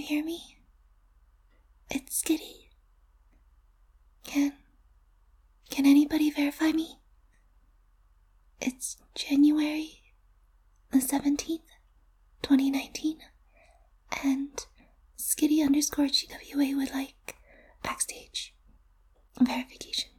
hear me? It's Skitty. Can anybody verify me? It's January the 17th, 2019, and Skitty_GWA would like backstage verification.